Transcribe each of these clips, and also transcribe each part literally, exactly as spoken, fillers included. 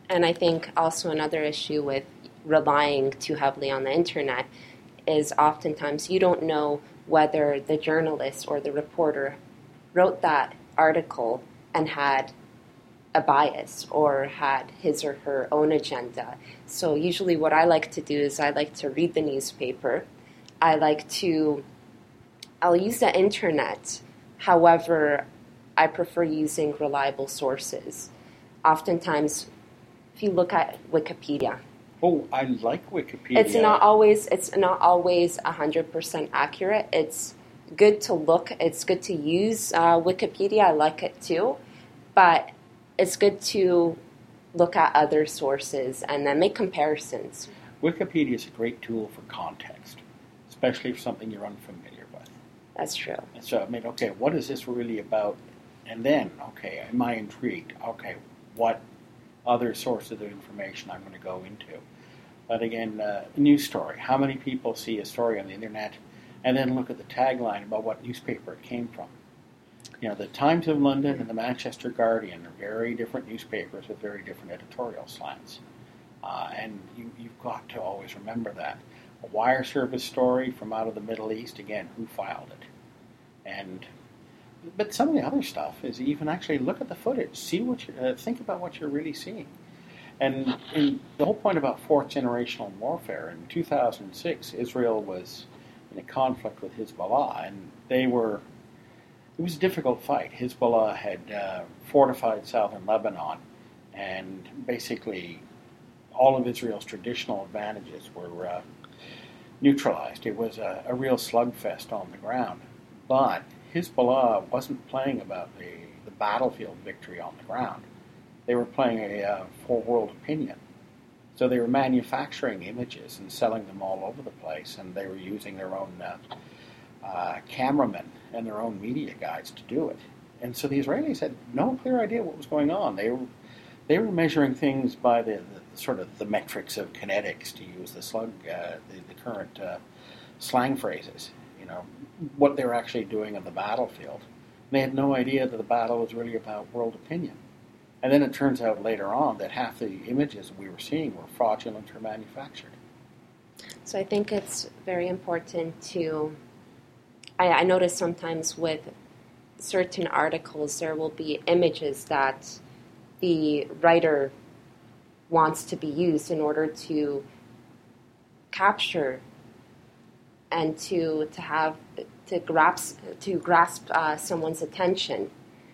And I think also another issue with relying too heavily on the internet is oftentimes you don't know whether the journalist or the reporter wrote that article and had a bias or had his or her own agenda. So usually what I like to do is I like to read the newspaper. I like to, I'll use the internet. However, I prefer using reliable sources. Oftentimes, if you look at Wikipedia, oh, I like Wikipedia. It's not always it's not always one hundred percent accurate. It's good to look. It's good to use uh, Wikipedia. I like it too, but it's good to look at other sources and then make comparisons. Wikipedia is a great tool for context, especially for something you're unfamiliar with. That's true. And so, I mean, okay, what is this really about? And then, okay, am I intrigued? Okay, what other sources of information I'm going to go into? But again, uh, a news story. How many people see a story on the internet and then look at the tagline about what newspaper it came from? You know, the Times of London and the Manchester Guardian are very different newspapers with very different editorial slants. Uh, and you, you've got to always remember that. A wire service story from out of the Middle East, again, who filed it? And but some of the other stuff is you can actually look at the footage, see what you uh, think about what you're really seeing. And in the whole point about fourth generational warfare, in two thousand six, Israel was in a conflict with Hezbollah, and they were, it was a difficult fight. Hezbollah had uh, fortified southern Lebanon, and basically all of Israel's traditional advantages were uh, neutralized. It was a, a real slugfest on the ground. But Hezbollah wasn't playing about the, the battlefield victory on the ground. They were playing a uh, for world opinion. So they were manufacturing images and selling them all over the place, and they were using their own uh, uh, cameramen and their own media guides to do it. And so the Israelis had no clear idea what was going on. They were they were measuring things by the, the sort of the metrics of kinetics, to use the slug uh, the, the current uh, slang phrases. You know, what they were actually doing on the battlefield. They had no idea that the battle was really about world opinion. And then it turns out later on that half the images we were seeing were fraudulent or manufactured. So I think it's very important to, I, I notice sometimes with certain articles there will be images that the writer wants to be used in order to capture and to to have to grasp to grasp uh, someone's attention.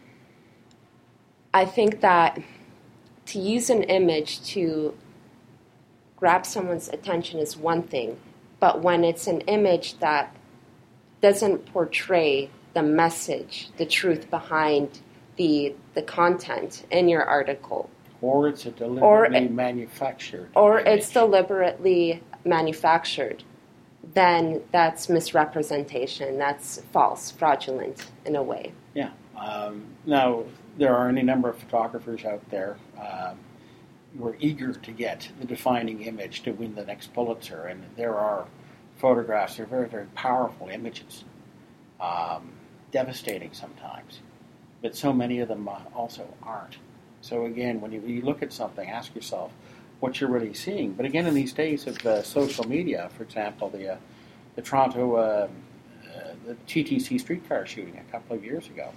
I think that to use an image to grab someone's attention is one thing, but when it's an image that doesn't portray the message, the truth behind the the content in your article, or it's a deliberately or, manufactured, or image. it's deliberately manufactured, then that's misrepresentation. That's false, fraudulent in a way. Yeah. Um, now, there are any number of photographers out there um, who are eager to get the defining image to win the next Pulitzer, and there are photographs. They're very, very powerful images, um, devastating sometimes, but so many of them also aren't. So again, when you, you look at something, ask yourself what you're really seeing. But again, in these days of uh, social media, for example, the uh, the Toronto uh, uh, the T T C streetcar shooting a couple of years ago.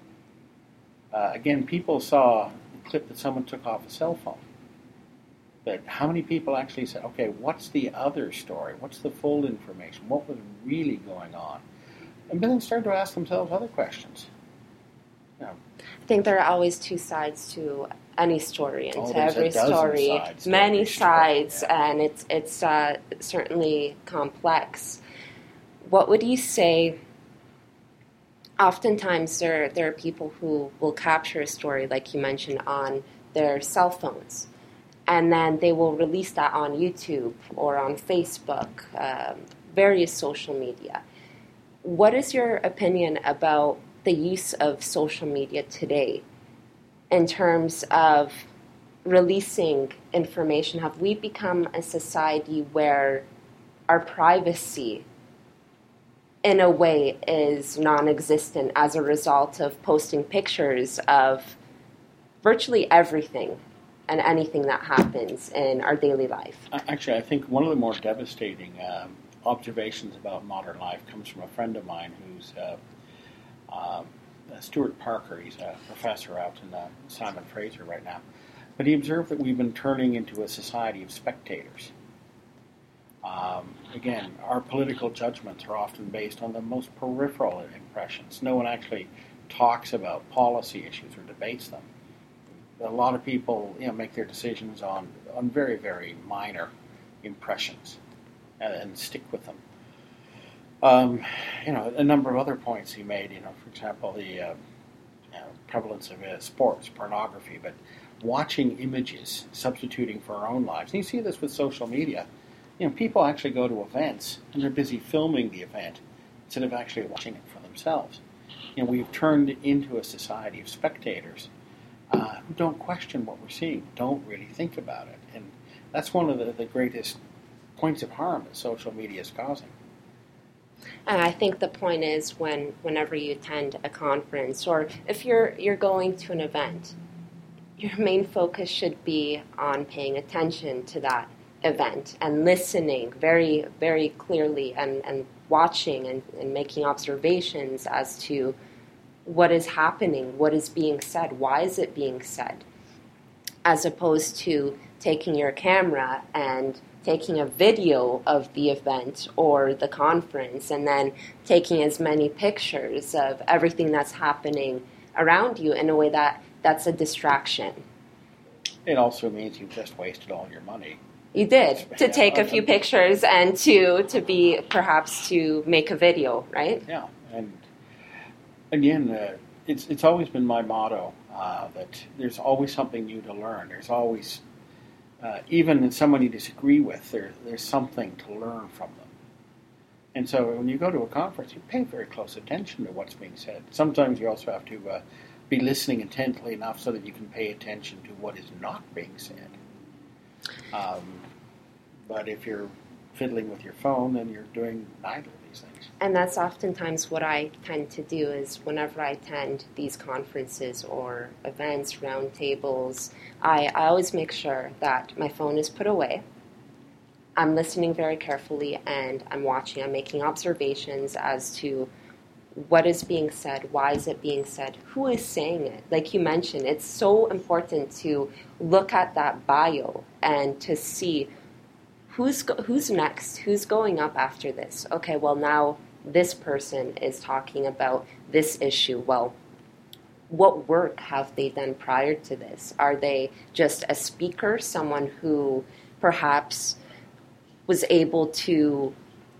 Uh, again, people saw a clip that someone took off a cell phone. But how many people actually said, okay, what's the other story? What's the full information? What was really going on? And then started to ask themselves other questions. You know, I think there are always two sides to any story, and oh, to every story, sides many every sides, story, yeah. and it's it's uh, certainly complex. What would you say? Oftentimes, there there are people who will capture a story, like you mentioned, on their cell phones, and then they will release that on YouTube or on Facebook, um, various social media. What is your opinion about the use of social media today in terms of releasing information? Have we become a society where our privacy, in a way, is non-existent as a result of posting pictures of virtually everything and anything that happens in our daily life. Actually, I think one of the more devastating um, observations about modern life comes from a friend of mine who's uh, uh, Stuart Parker. He's a professor out in uh, Simon Fraser right now. But he observed that we've been turning into a society of spectators. Um, again, our political judgments are often based on the most peripheral impressions. No one actually talks about policy issues or debates them. A lot of people, you know, make their decisions on, on very, very minor impressions and, and stick with them. Um, you know, a number of other points he made, you know, for example, the uh, you know, prevalence of uh, sports, pornography, but watching images, substituting for our own lives. And you see this with social media. You know, people actually go to events and they're busy filming the event instead of actually watching it for themselves. You know, we've turned into a society of spectators uh, who don't question what we're seeing, don't really think about it. And that's one of the, the greatest points of harm that social media is causing. And I think the point is when whenever you attend a conference or if you're you're going to an event, your main focus should be on paying attention to that event and listening very, very clearly and, and watching and, and making observations as to what is happening, what is being said, why is it being said, as opposed to taking your camera and taking a video of the event or the conference and then taking as many pictures of everything that's happening around you in a way that that's a distraction. It also means you've just wasted all your money. You did, to take a few pictures and to, to be, perhaps to make a video, right? Yeah, and again, uh, it's it's always been my motto uh, that there's always something new to learn. There's always, uh, even in someone you disagree with, there, there's something to learn from them. And so when you go to a conference, you pay very close attention to what's being said. Sometimes you also have to uh, be listening intently enough so that you can pay attention to what is not being said. Um, but if you're fiddling with your phone, then you're doing neither of these things. And that's oftentimes what I tend to do is whenever I attend these conferences or events, roundtables, I, I always make sure that my phone is put away. I'm listening very carefully and I'm watching, I'm making observations as to what is being said, why is it being said, who is saying it. Like you mentioned, it's so important to look at that bio and to see who's go- who's next, who's going up after this. Okay, well now this person is talking about this issue. Well, what work have they done prior to this? Are they just a speaker, someone who perhaps was able to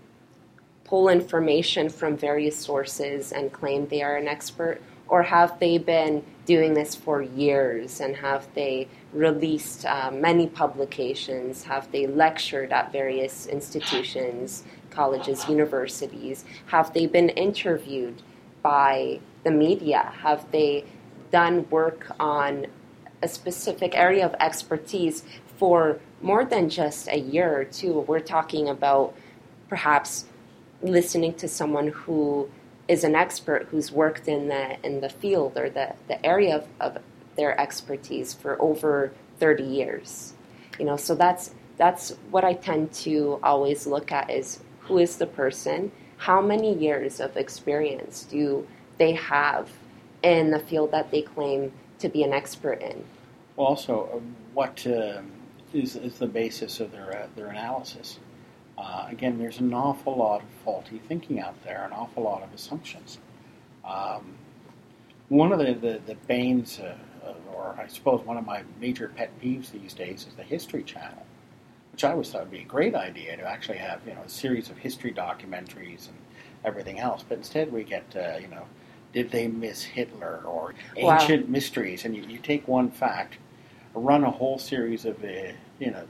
pull information from various sources and claim they are an expert? Or have they been doing this for years and have they released uh, many publications? Have they lectured at various institutions, colleges, universities? Have they been interviewed by the media? Have they done work on a specific area of expertise for more than just a year or two? We're talking about perhaps listening to someone who is an expert who's worked in the in the field or the, the area of, of their expertise for over thirty years. You know, so that's that's what I tend to always look at is who is the person, how many years of experience do they have in the field that they claim to be an expert in. Well, also, uh, what uh, is, is the basis of their uh, their analysis? Uh, again, there's an awful lot of faulty thinking out there, an awful lot of assumptions. Um, one of the, the, the banes, uh, or I suppose one of my major pet peeves these days is the History Channel, which I always thought would be a great idea to actually have, you know, a series of history documentaries and everything else. But instead we get, uh, you know, did they miss Hitler or ancient wow. mysteries? And you, you take one fact, run a whole series of, uh, you know,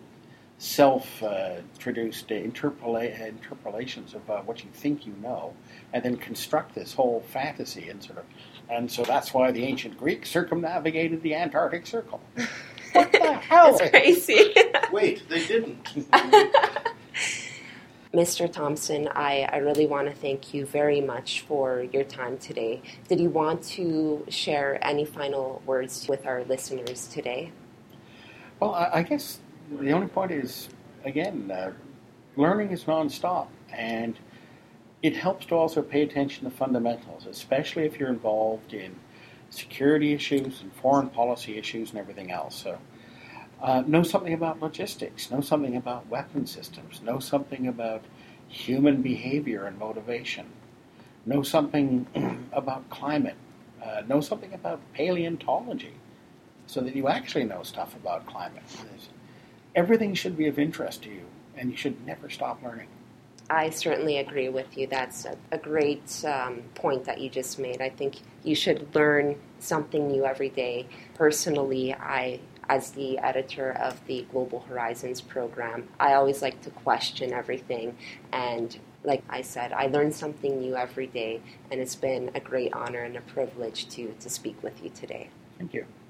self-produced uh, interpola- interpolations of uh, what you think you know, and then construct this whole fantasy and sort of, and so that's why the ancient Greeks circumnavigated the Antarctic Circle. What the hell? That's crazy. Wait, they didn't. Mister Thompson, I, I really want to thank you very much for your time today. Did you want to share any final words with our listeners today? Well, I, I guess the only point is, again, uh, learning is nonstop, and it helps to also pay attention to fundamentals, especially if you're involved in security issues and foreign policy issues and everything else. So, uh, know something about logistics, know something about weapon systems, know something about human behavior and motivation, know something about climate, uh, know something about paleontology, so that you actually know stuff about climate. There's, everything should be of interest to you, and you should never stop learning. I certainly agree with you. That's a, a great um, point that you just made. I think you should learn something new every day. Personally, I, as the editor of the Global Horizons program, I always like to question everything. And like I said, I learn something new every day, and it's been a great honor and a privilege to, to speak with you today. Thank you.